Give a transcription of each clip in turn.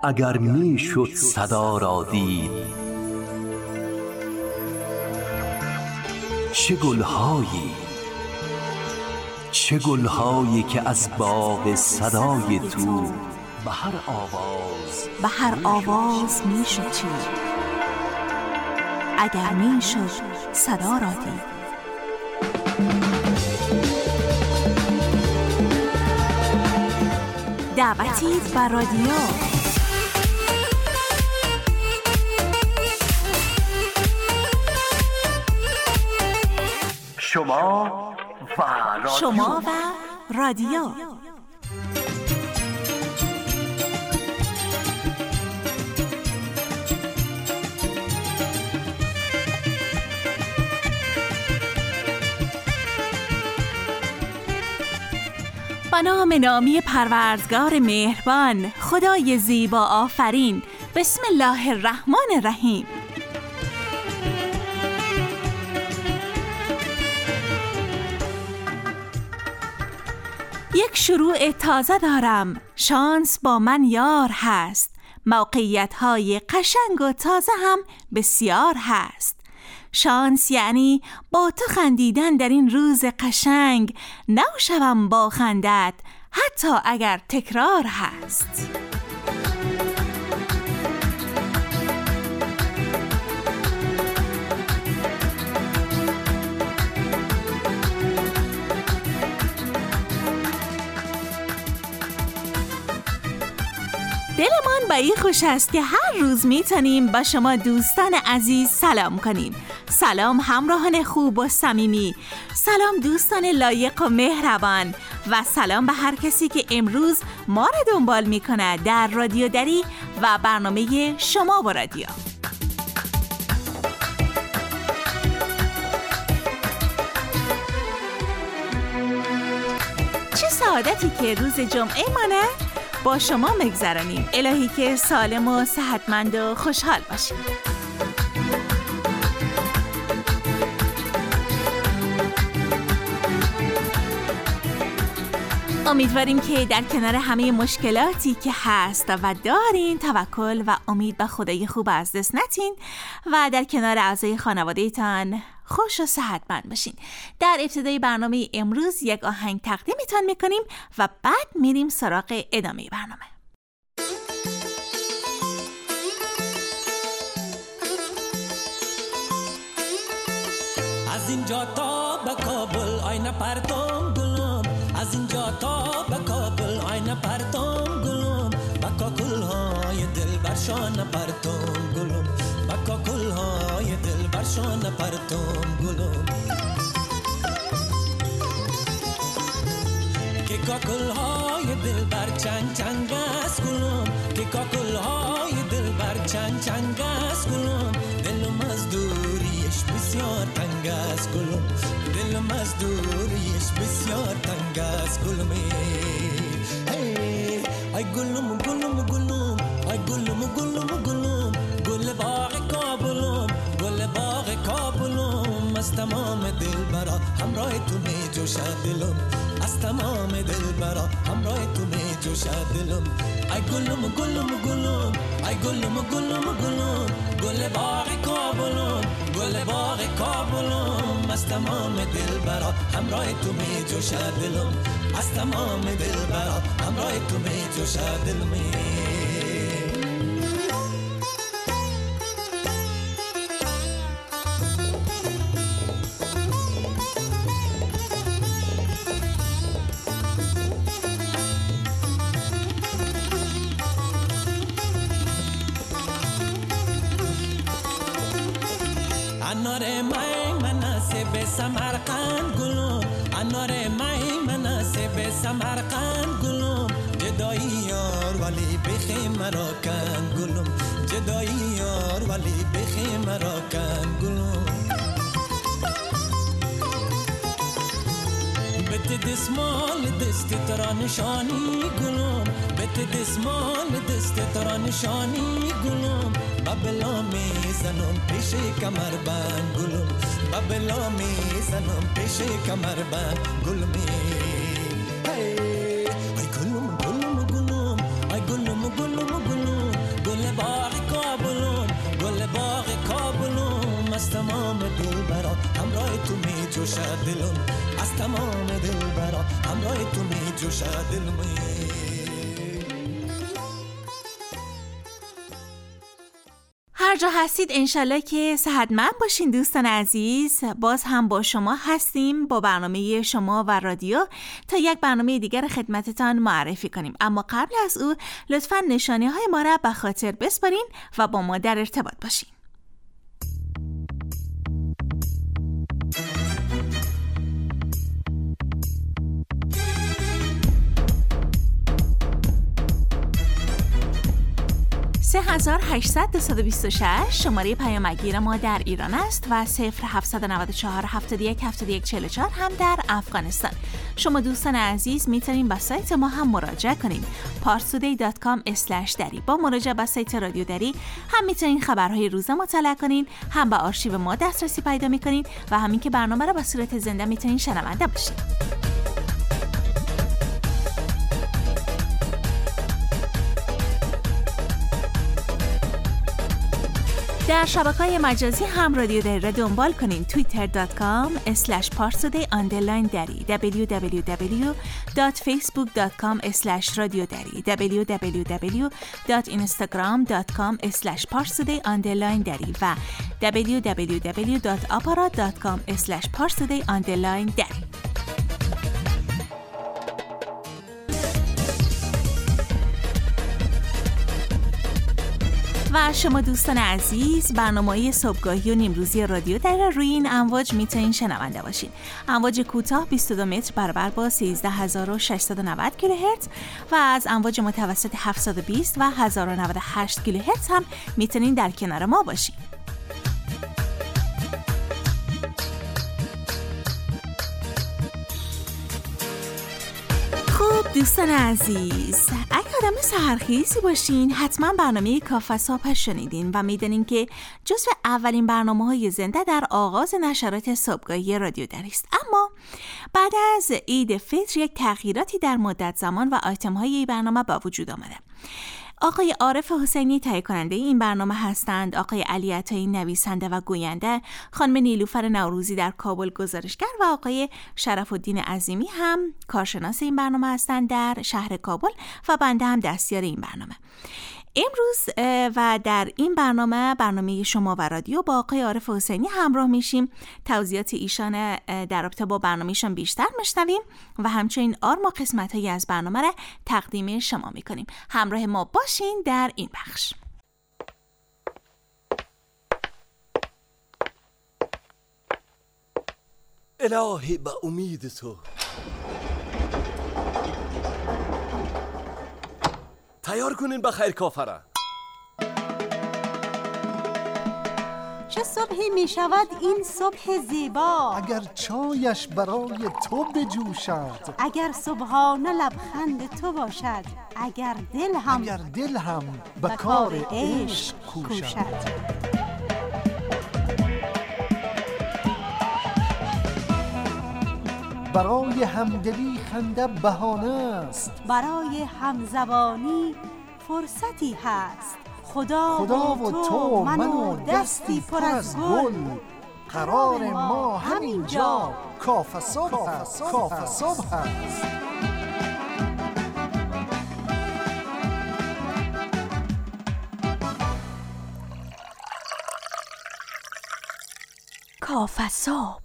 اگر می شد صدا را دید. چه گلهایی که از باغ صدای تو به هر آواز می شد چید. اگر می شد صدا را دید. دعوتی بر رادیو. شما و رادیو. به نام نامی پروردگار مهربان، خدای زیبا آفرین. بسم الله الرحمن الرحیم. یک شروع تازه دارم، شانس با من یار هست. موقعیت‌های قشنگ و تازه هم بسیار هست. شانس یعنی با تو خندیدن در این روز قشنگ، نوشوم با خندت حتی اگر تکرار هست. دلمان به این خوش است که هر روز میتونیم با شما دوستان عزیز سلام کنیم. سلام همراهان خوب و صمیمی، سلام دوستان لایق و مهربان، و سلام به هر کسی که امروز ما را دنبال میکنه در رادیو دری و برنامه شما با رادیو. چه سعادتی که روز جمعه مانه با شما مگذرانیم. الهی که سالم و صحتمند و خوشحال باشیم. امیدواریم که در کنار همه مشکلاتی که هست و دارین، توکل و امید به خدای خوب از دست ندین و در کنار اعضای خانواده‌تان خوش و صحتمند باشین. در ابتدای برنامه امروز یک آهنگ تقدیمتان میکنیم و بعد میریم سراغ ادامه برنامه. از اینجا تا به کابل آینه پرتم گلم، از اینجا تا به کابل آینه پرتم گلم، با کاکل‌های دل برشان پرتم گلم، با کاکل‌های دل برشان پرتم گلم، که کاکل‌های دل بر چنگ چنگ است گلم، که کاکل‌های دل بر چنگ چنگ است گلم، دلم از دوریش بسیار تنگ است گلم، دلم از دوریش بسیار تنگ است گلم. ای گلم گلم گلم، ای گلم گلم گلم، گل باغ کابلم، گل باغ کابلم، از تمام دل برا همراه تو می جوشد دلم، از تمام دل برا همراه تو می جوشد دلم. ای گلم گلم گلم، ای گلم گلم گلم، گل باغ کابلم، گل باغ کابلم، از تمام دل برا همراه تو می جوشد دلم، از تمام دل برا همراه تو می جوشد دلم. انار مای مناسب سمرقند گلم، انار مای مناسب سمرقند گلم، جدایی یار ولی بخی مرا کند گلم، جدایی یار ولی بخی مرا کند گلم. بت دسمال دست ترا نشانی گلم، بت دسمال دست ترا نشانی گلم، بابلا می زنم پیش کمر بند گلم، بابلا می زنم پیش کمر بند گلم. ای گلم گلم گلم، ای گلم گلم گلم، جوشه دلم، از تمام دل برا همراه تو می جوشه دلم. هر جا هستید انشالله که صحتمند باشین دوستان عزیز. باز هم با شما هستیم با برنامه شما و رادیو تا یک برنامه دیگر خدمتتان معرفی کنیم. اما قبل از او لطفاً نشانه های ما را به خاطر بسپارین و با ما در ارتباط باشین. سه 3826 شماره پیامگیر ما در ایران است و 0794 71 71 44 هم در افغانستان. شما دوستان عزیز میتونین به سایت ما هم مراجعه کنین parstoday.com/dari. با مراجعه به سایت رادیو دری هم میتونین خبرهای روزه مطالعه کنین، هم به آرشیو ما دسترسی پیدا میکنین و همین که برنامه را به صورت زنده میتونین شنونده باشین. در شبکه‌های مجازی هم رادیو دری را دنبال کنین. twitter.com/parstoday_dari، www.facebook.com/radiodari، www.instagram.com/parstoday_dari و www.aparat.com/parstoday_dari. و شما دوستان عزیز برنامه‌های صبحگاهی و نیمروزی رادیو در روی این امواج میتونین شنونده باشین. امواج کوتاه 22 متر برابر با 13690 کیلوهرتز و از امواج متوسط 720 و 1098 کیلوهرتز هم میتونین در کنار ما باشین. دوستان عزیز، اگه آدم سحرخیزی باشین حتما برنامه کافه صبح شنیدین و میدونین که جزو اولین برنامه‌های زنده در آغاز نشرات صبحگاهی رادیو دری است. اما بعد از عید فطر یک تغییراتی در مدت زمان و آیتم‌های این برنامه با وجود آمده. آقای عارف حسینی تهیه کننده این برنامه هستند، آقای علی عطایی نویسنده و گوینده، خانم نیلوفر نوروزی در کابل گزارشگر و آقای شرف الدین عظیمی هم کارشناس این برنامه هستند در شهر کابل و بنده هم دستیار این برنامه. امروز و در این برنامه شما و رادیو با آقای عارف حسینی همراه میشیم. توضیحات ایشان در رابطه با برنامه‌شان بیشتر میشنویم و همچنین آرما قسمت‌هایی از برنامه را تقدیم شما میکنیم. همراه ما باشین در این بخش. الهی به امید تو تیار کنین بخیر کافره. چه صبحی می شود این صبح زیبا، اگر چایش برای تو بجوشد، اگر صبحانه لبخند تو باشد، اگر دل هم به کار عشق کوشد. برای همدلی خنده بهانه است، برای همزبانی فرصتی هست. خدا و تو من و دستی پر از گل، قرار ما همینجا کافه صبح است. کافه صبح.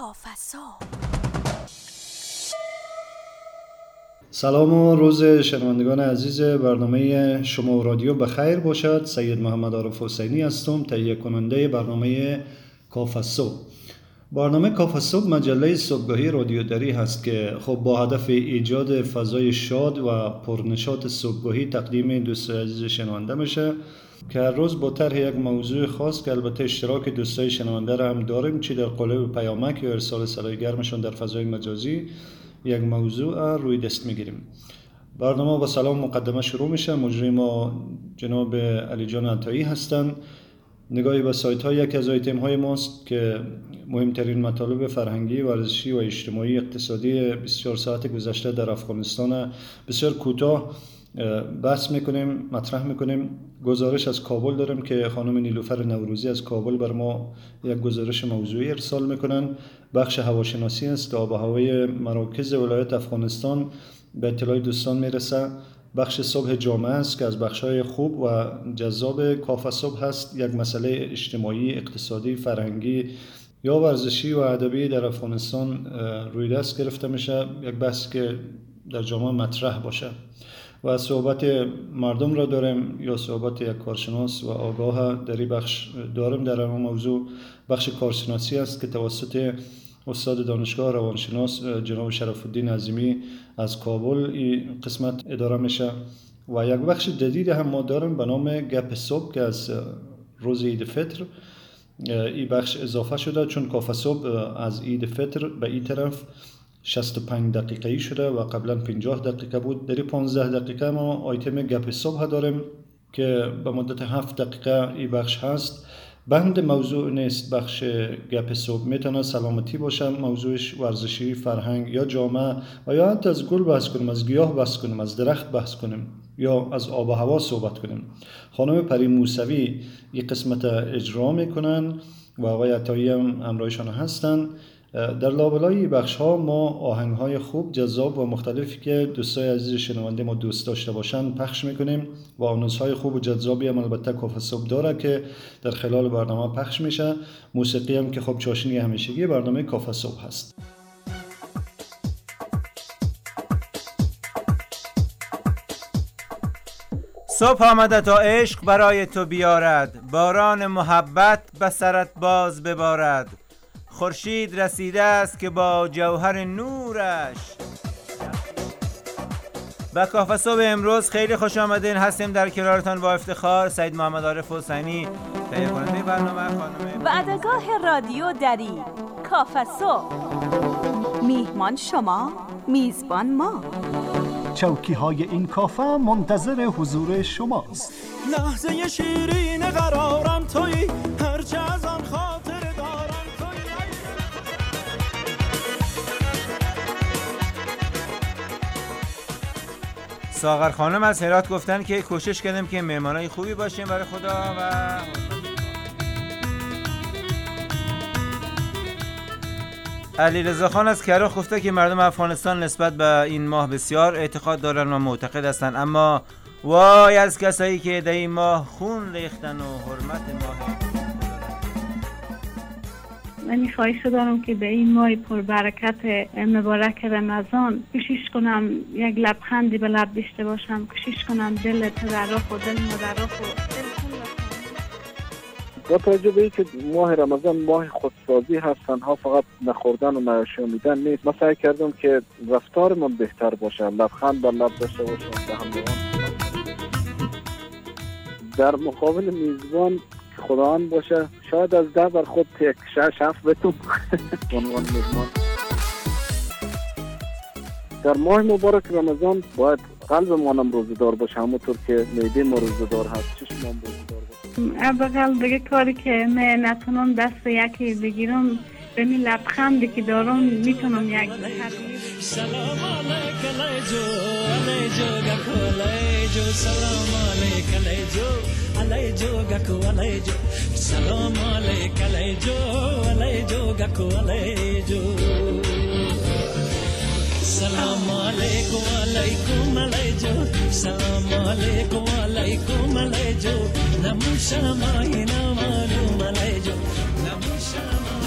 سلام و روز شنوندگان عزیز برنامه شما و رادیو بخیر باشد. سید محمد عارف حسینی هستم، تهیه کننده برنامه کافه صبح. برنامه کافه صبح مجله صبحگاهی رادیو دری هست که خب با هدف ایجاد فضای شاد و پرنشاط صبحگاهی تقدیم دوستان عزیز شنونده میشه که هر روز با طرح یک موضوع خاص که البته اشتراک دوستای شنونده را هم داریم، چی در قالب پیامک یا ارسال صدای گرمشون در فضای مجازی یک موضوع روی دست میگیریم. برنامه با سلام مقدمه شروع میشه. مجری ما جناب علی جان عطایی هستند. نگاهی به سایت ها یکی از آیتم های ماست که مهمترین مطالب فرهنگی، ورزشی و اجتماعی اقتصادی 24 ساعت گذشته در افغانستان بسیار کوتاه بحث میکنیم، مطرح میکنیم. گزارش از کابل دارم که خانم نیلوفر نوروزی از کابل بر ما یک گزارش موضوعی ارسال میکنن. بخش هواشناسی است، آب و هوای مراکز ولایت افغانستان به اطلاع دوستان میرسه. بخش صبح جامعه است که از بخش‌های خوب و جذاب کافه صبح هست. یک مسئله اجتماعی، اقتصادی، فرهنگی یا ورزشی و ادبی در افغانستان روی دست گرفته میشه، یک بحث که در جامعه مطرح باشه. و صحبت مردم را داریم یا صحبت یک کارشناس و آگاه در این بخش داریم. در این موضوع بخش کارشناسی است که توسط استاد دانشگاه روانشناس جناب شرف الدین عظیمی از کابل این قسمت اداره میشه. و یک بخش جدید هم ما داریم به نام گپ صبح که از روز عید فطر این بخش اضافه شده، چون کافه صبح از عید فطر به این طرف 65 دقیقه‌ای شده و قبلا 50 دقیقه بود. در 15 دقیقه ما آیتم گپ صبح داریم که به مدت 7 دقیقه این بخش هست. بند موضوع نیست بخش گپ صبح، میتونه سلامتی باشه، موضوعش ورزشی، فرهنگ یا جامعه و یا حتی از گل بحث کنیم، از گیاه بحث کنیم، از درخت بحث کنیم یا از آب و هوا صحبت کنیم. خانم پری موسوی این قسمت اجرا میکنن و آقای عطایی هم همراهشان هستن. در لابلای بخش ها ما آهنگ های خوب، جذاب و مختلفی که دوستای عزیز شنونده ما دوست داشته باشن پخش میکنیم و آنونس های خوب و جذابی هم البته کافه صبح داره که در خلال برنامه پخش میشه. موسیقی هم که خب چاشنی همیشگی برنامه کافه صبح هست. صبح آمده تا عشق برای تو بیارد، باران محبت به سرت باز ببارد. خورشید رسیده است که با جوهر نورش. به کافه صبح امروز خیلی خوش آمدین. هستیم در کنارتان با افتخار سید محمد عارف حسینی، تهیه کننده برنامه خانم وعدهگاه رادیو دری کافه صبح. میهمان شما، میزبان ما. چوکی های این کافه منتظر حضور شماست. لحظه شیرین قرارم تویی، هرچه از آن خاطر دارم تویی. ساغر خانم از هرات گفتن که کوشش کردیم که مهمانای خوبی باشیم برای خدا و علیرضا خان از کرخ گفته که مردم افغانستان نسبت به این ماه بسیار اعتقاد دارن و معتقد هستند، اما وای از کسایی که در این ماه خون ریختن و حرمت ماه. من خواهش دارم که به این ماه پربرکت مبارک رمضان کوشش کنم یک لبخندی به لب داشته باشم، کوشش کنم دل پدرها و دل مادرها و با توجه به اینکه ماه رمضان ماه خودسازی هست، تنها فقط نخوردن و نشوندن نیست، من سعی کردم که رفتارمون بهتر باشه، لبخند بر لب داشته باشم به همراهان. در مقابل میزبان خداوند باشه، شاید از ده بر خود یک 6-7 بتون عنوان میزبان. در ماه مبارک رمضان باید قلبمانم روزه‌دار باشه، همونطور که معده ما روزه‌دار هست، چشمم روزه‌دار باشه. ابقل دیگه کاری که من نتونم دست یکی بگیرم، به می لبخندی که دارم میتونم یک سلام علیک علیجو علیجو گکو علیجو سلام علیک علیجو علیجو گکو علیجو سلام علیک علیجو علیجو گکو علیجو سلام علیکم علیکم علیجو سلام علیکم علیکم علیجو نموشمای نمالوم علیجو نموشمای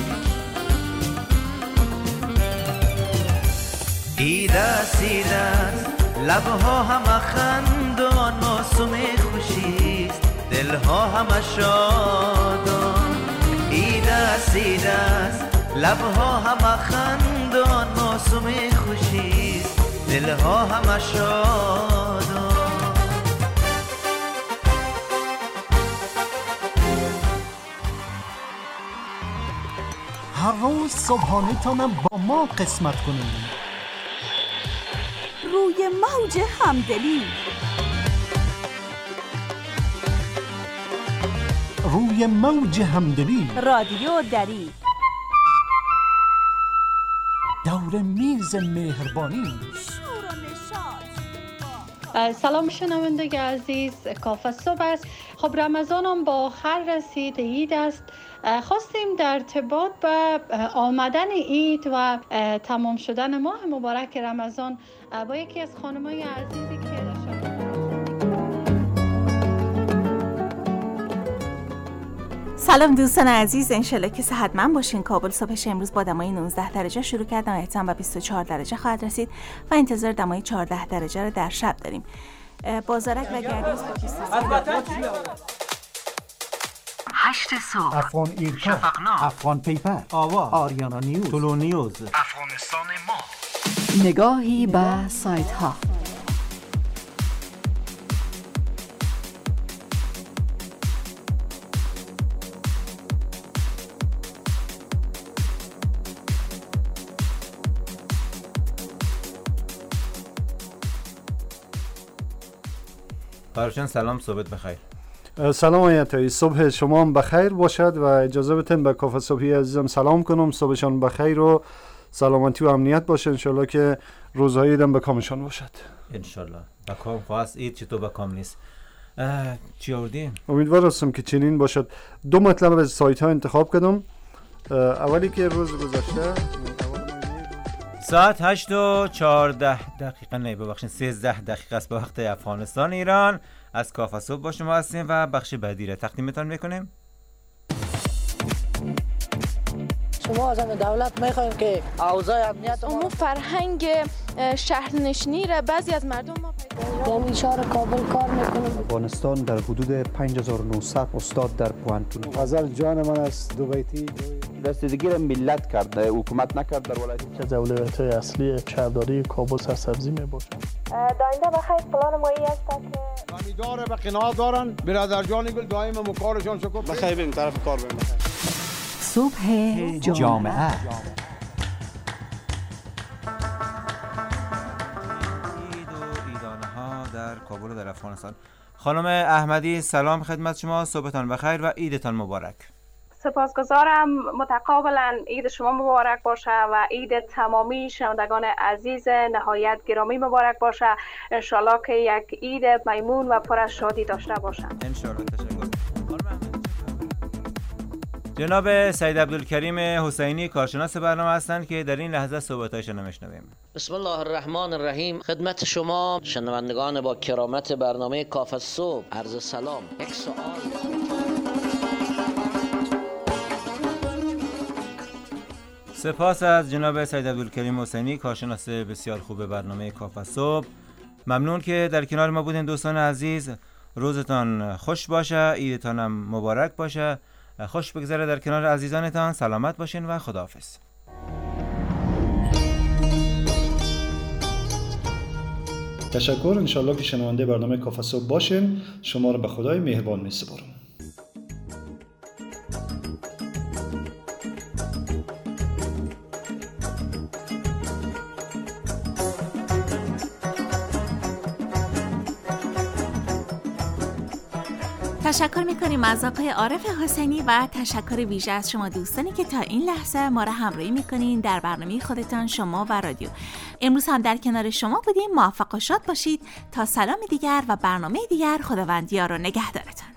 ایدست لبها همه خندان، موسم خوشیست دلها همه شادان. ایدست لبها همه خندان، موسم خوشیست دلها همه شادان. هر روز صبحانه تانم با ما قسمت کنیم. روی موج همدلی، روی موج همدلی، رادیو دری، دور میز مهربانی، شور و نشاط با سلام شنونده عزیز، کافه صبح است. خب رمضان هم با آخر رسید، عید است. خواستیم در ارتباط به آمدن عید و تمام شدن ماه مبارک رمضان با یکی از خانم‌های عزیزی که سلام دوستان عزیز، انشالله که صحتمند باشین. کابل صبحش امروز با دمای 19 درجه شروع کرد، احتمال به 24 درجه خواهد رسید و انتظار دمای 14 درجه رو در شب داریم. بازارک و گردیز با 8 صبح افغان ایرکا، افغان پیپر، آوا، آریانا نیوز، طلو نیوز، افغانستان ما. نگاهی به سایت ها. فرشان سلام، صبحت بخیر. سلام آیتایی، صبح شما هم بخیر باشد و اجازه بدین به کافه صبحی عزیزم سلام کنم. صبحشان بخیر و سلامتی و امنیت باشه، انشالله که روزهای عیدم به کامشان باشد. انشالله به کام خواست، عید چطور به کام نیست. چی آوردیم؟ امیدوار هستم که چنین باشد. دو مطلب از سایت ها انتخاب کردم. اولی که روز گذشته ساعت 8:14 نه ببخشید 13 دقیقه است به وقت افغانستان ایران. از کافه صبح با شما هستیم و بخش بعدی را تقدیمتان میکنیم. شما از دولت میخوایم که اوضاع امنیت عموم فرهنگ شهرنشینی را بعضی از مردم ما در شهر کابل کار میکنم. افغانستان در حدود 5900 استاد در پوانتون. غزل جان من است دو بیتی رسیدگی را ملت کرده، حکومت نکرد. در ولایت که اولویت اصلی شهرداری کابل سرسبزی میباشد. داینده بخیر پلان مایی است که امیدواره به قناعت دارن. برادر جان گل دائم مکارشان شکر بخیر بریم طرف کار بریم. صبح جامعه در کابل و در افغانستان. خانم احمدی سلام خدمت شما، صبحتان بخیر و عیدتان مبارک. سپاسگزارم، متقابلا عید شما مبارک باشه و عید تمامی شنوندگان عزیز نهایت گرامی مبارک باشه. انشالله که یک عید میمون و پر از شادی داشته باشند. انشالله. تشکر. جناب سید عبدالکریم حسینی کارشناس برنامه هستند که در این لحظه صحبتایشان رو میشنویم. بسم الله الرحمن الرحیم. خدمت شما شنوندگان با کرامت برنامه کافه صبح عرض سلام. یک سوال. سپاس از جناب سید عبدالکریم حسینی کارشناس بسیار خوب برنامه کافه صبح. ممنون که در کنار ما بودین دوستان عزیز. روزتان خوش باشه، عیدتان هم مبارک باشه، خوش بگذره در کنار عزیزانتان. سلامت باشین و خداحافظ. تشکر. انشالله که شنونده برنامه کافه صبح باشین. شما رو به خدای مهربان میسپارم. تشکر میکنیم از آقای عارف حسینی و تشکر ویژه از شما دوستانی که تا این لحظه ما را همراهی میکنین در برنامه خودتان، شما و رادیو. امروز هم در کنار شما بودیم. موفق و شاد باشید. تا سلام دیگر و برنامه دیگر، خداوند یار و نگهدارتان.